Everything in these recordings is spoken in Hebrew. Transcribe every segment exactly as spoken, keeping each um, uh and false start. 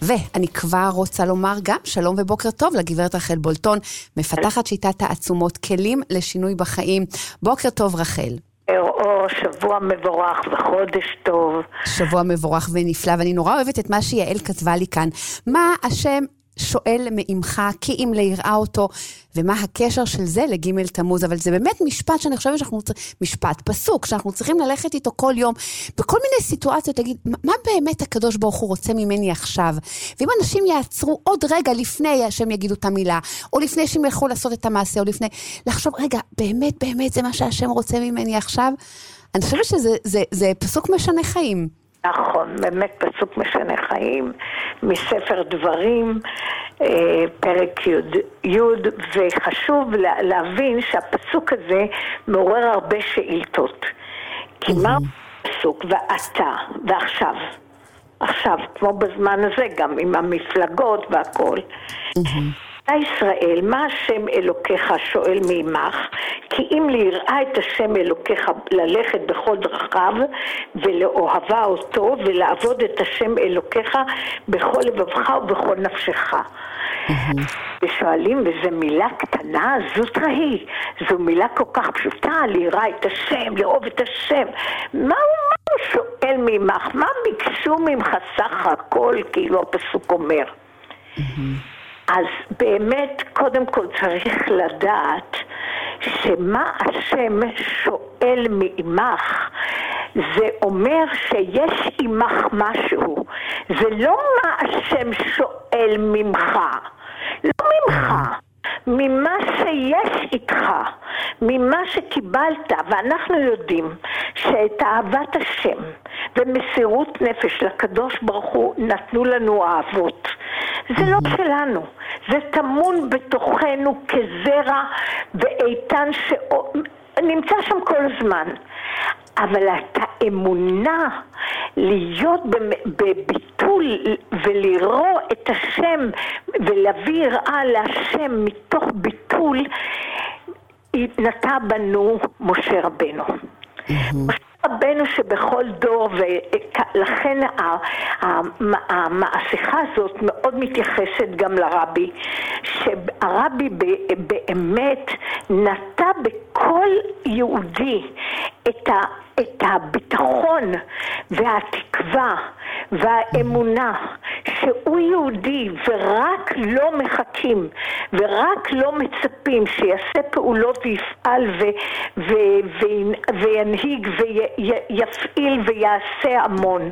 ואני כבר רוצה לומר גם שלום ובוקר טוב לגברת רחל בולטון, מפתחת שיטת העצומות, כלים לשינוי בחיים. בוקר טוב רחל. או שבוע מבורך וחודש טוב. שבוע מבורך ונפלא, ואני נורא אוהבת את מה שיעל כתבה לי כאן. מה השם שואל מאמך, כי אם ליראה אותו, ומה הקשר של זה לגימל תמוז, אבל זה באמת משפט שאני חושבת שאנחנו, משפט פסוק, שאנחנו צריכים ללכת איתו כל יום, בכל מיני סיטואציות, תגיד, מה באמת הקדוש ברוך הוא רוצה ממני עכשיו? ואם אנשים יעצרו עוד רגע לפני שהם יגידו את המילה, או לפני שהם ילכו לעשות את המעשה, או לפני, לחשוב, רגע, באמת, באמת זה מה שהשם רוצה ממני עכשיו? אני חושבת שזה זה, זה פסוק משנה חיים. נכון, באמת פסוק משנה חיים, מספר דברים, פרק י', וחשוב להבין שהפסוק הזה מעורר הרבה שאילתות. כי מה הפסוק? ואתה, ועכשיו, עכשיו, כמו בזמן הזה, גם עם המפלגות והכל. ישראל, מה השם אלוקיך שואל מעמך? כי אם ליראה את השם אלוקיך ללכת בכל דרכיו ולאוהבה אותו ולעבוד את השם אלוקיך בכל לבבך ובכל נפשך. ושואלים, וזו מילה קטנה, זאת היא, זו מילה כל כך פשוטה, ליראה את השם, לאהוב את השם. מה הוא שואל ממך? מה ביקשו ממך סך הכל, כאילו הפסוק אומר? אז באמת קודם כל צריך לדעת שמה השם שואל מעמך, זה אומר שיש עמך משהו. זה לא מה השם שואל ממך, לא ממך, ממה שיש איתך, ממה שקיבלת. ואנחנו יודעים שאת אהבת השם ומסירות נפש לקדוש ברוך הוא נתנו לנו אהבות. זה לא שלנו, זה טמון בתוכנו כזרע ואיתן שנמצא שם כל הזמן. אבל את האמונה להיות בביטול ולראות את השם ולהביא יראה להשם מתוך ביטול, נטע בנו משה רבנו. משה רבנו שבכל דור, ולכן המעשיכה הזאת מאוד מתייחסת גם לרבי, שהרבי באמת נטע בכל יהודי את ה את הביטחון והתקווה והאמונה שהוא יהודי, ורק לא מחכים ורק לא מצפים שיעשה פעולות ויפעל ו- ו- ו- וינהיג ויפעיל ויעשה המון.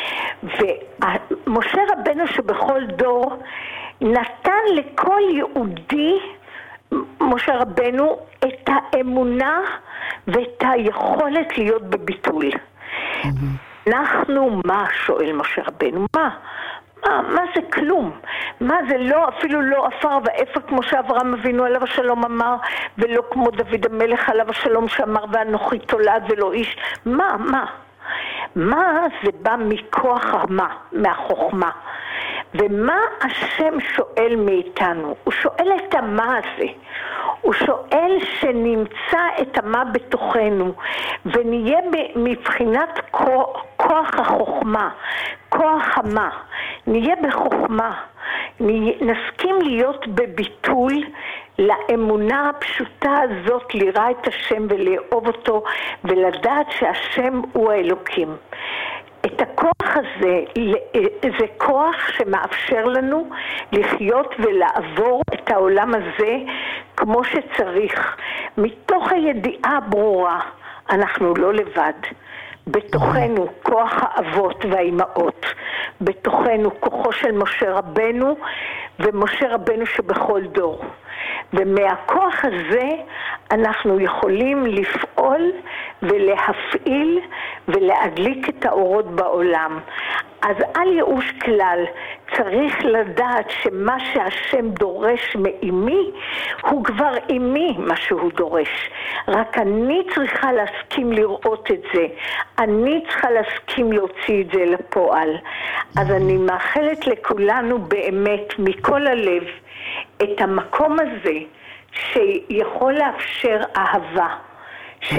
ומשה רבנו שבכל דור נתן לכל יהודי, משה רבנו, את האמונה ואת היכולת להיות בביטול. אנחנו, מה שואל משה רבנו? מה? מה, מה זה כלום? מה זה לא, אפילו לא עפר ואפר כמו שאברהם אבינו עליו השלום אמר, ולא כמו דוד המלך עליו השלום שאמר ואנוכי תולד ולא איש. מה, מה? מה זה בא מכוח המה, מהחוכמה. ומה השם שואל מאיתנו? הוא שואל את המה הזה. הוא שואל שנמצא את המה בתוכנו, ונהיה מבחינת כוח, כוח החוכמה, כוח המה. נהיה בחוכמה, נסכים להיות בביטול לאמונה הפשוטה הזאת, לראה את השם ולאהוב אותו, ולדעת שהשם הוא האלוקים. את הכוח הזה, זה כוח שמאפשר לנו לחיות ולעבור את העולם הזה כמו שצריך. מתוך הידיעה הברורה, אנחנו לא לבד. בתוכנו כוח האבות והאימהות, בתוכנו כוחו של משה רבנו ומשה רבנו שבכל דור. ומהכוח הזה אנחנו יכולים לפעול ולהפעיל ולהדליק את האורות בעולם. אז על ייאוש כלל, צריך לדעת שמה שהשם דורש מאימי הוא כבר אימי מה שהוא דורש. רק אני צריכה להסכים לראות את זה, אני צריכה להסכים להוציא את זה לפועל. אז אני מאחלת לכולנו באמת מכל הלב את המקום הזה שיכול לאפשר אהבה, שיכול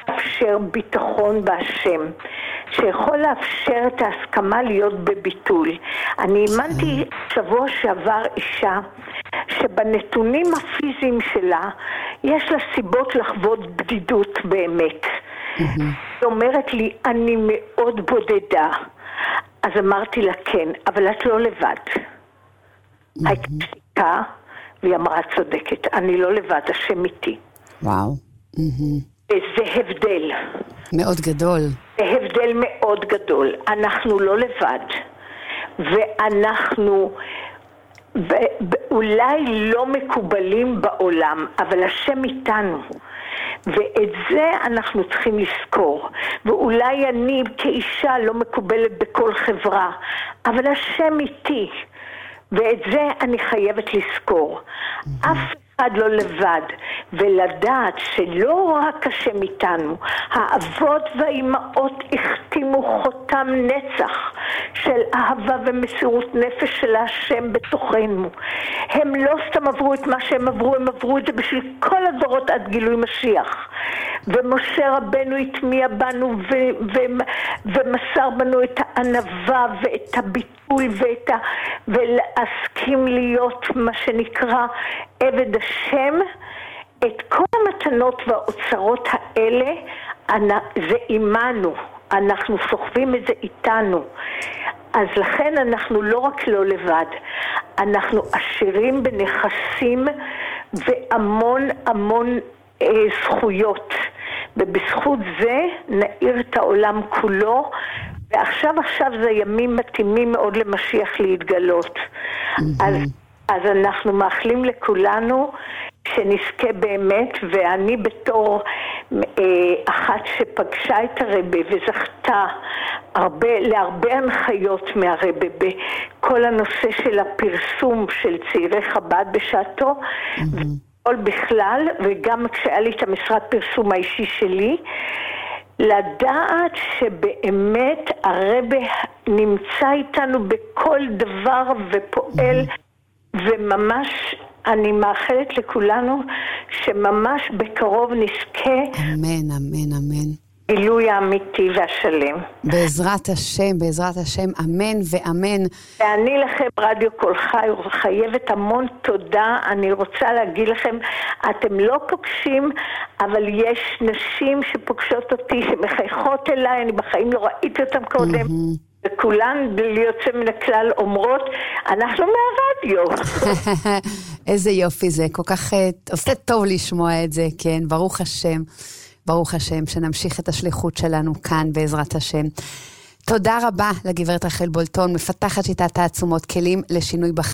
לאפשר ביטחון בהשם, שיכול לאפשר את ההסכמה להיות בביטול. אני האמנתי שבוע שעבר אישה שבנתונים הפיזיים שלה יש לה סיבות לחוות בדידות באמת. היא אומרת לי, אני מאוד בודדה. אז אמרתי לה, כן, אבל את לא לבד. הייתה שתיקה, והיא אמרה, צודקת, אני לא לבד, השם איתי. וואו. זה הבדל. מאוד גדול. זה הבדל מאוד גדול. אנחנו לא לבד. ואנחנו אולי לא מקובלים בעולם, אבל השם איתנו. ואת זה אנחנו צריכים לזכור. ואולי אני כאישה לא מקובלת בכל חברה, אבל השם איתי. ואת זה אני חייבת לזכור. אף אחד לא לבד, ולדעת שלא רק השם איתנו, האבות והאימהות החתימו חותם נצח של אהבה ומסירות נפש של השם בתוכנו. הם לא סתם עברו את מה שהם עברו, הם עברו את זה בשביל כל הדורות עד גילוי משיח. ומשה רבנו התמיע בנו ו- ו- ומסר בנו את הענווה ואת הביטול ואת ה- ולהסכים להיות מה שנקרא עבד השם. את כל המתנות והאוצרות האלה זה אימנו, אנחנו סוחבים את זה איתנו. אז לכן אנחנו לא רק לא לבד, אנחנו עשירים בנכסים והמון המון אה, זכויות, ובזכות זה נאיר את העולם כולו. ועכשיו עכשיו זה ימים מתאימים מאוד למשיח להתגלות. mm-hmm. אז, אז אנחנו מאחלים לכולנו שנזכה באמת, ואני בתור אה, אחת שפגשה את הרבי וזכתה הרבה, להרבה הנחיות מהרבי בכל הנושא של הפרסום של צעירי חב"ד בשעתו, mm-hmm. וכל בכלל, וגם כשהיה לי את המשרד פרסום האישי שלי, לדעת שבאמת הרבי נמצא איתנו בכל דבר ופועל, mm-hmm. וממש אני מאחלת לכולנו שממש בקרוב נזכה אמן, אמן, אמן גילוי האמיתי והשלם. בעזרת השם, בעזרת השם, אמן ואמן. ואני לכם רדיו כל חי חייבת המון תודה. אני רוצה להגיד לכם, אתם לא פוגשים, אבל יש נשים שפוגשות אותי, שמחייכות אליי, אני בחיים לא ראיתי אותם קודם. Mm-hmm. וכולן בלי יוצא מן הכלל אומרות, אנחנו מהרדיו. איזה יופי זה, כל כך עושה טוב לשמוע את זה, כן, ברוך השם, ברוך השם, שנמשיך את השליחות שלנו כאן בעזרת השם. תודה רבה לגברת רחל בולטון, מפתחת שיטת תעצומות כלים לשינוי בחיים.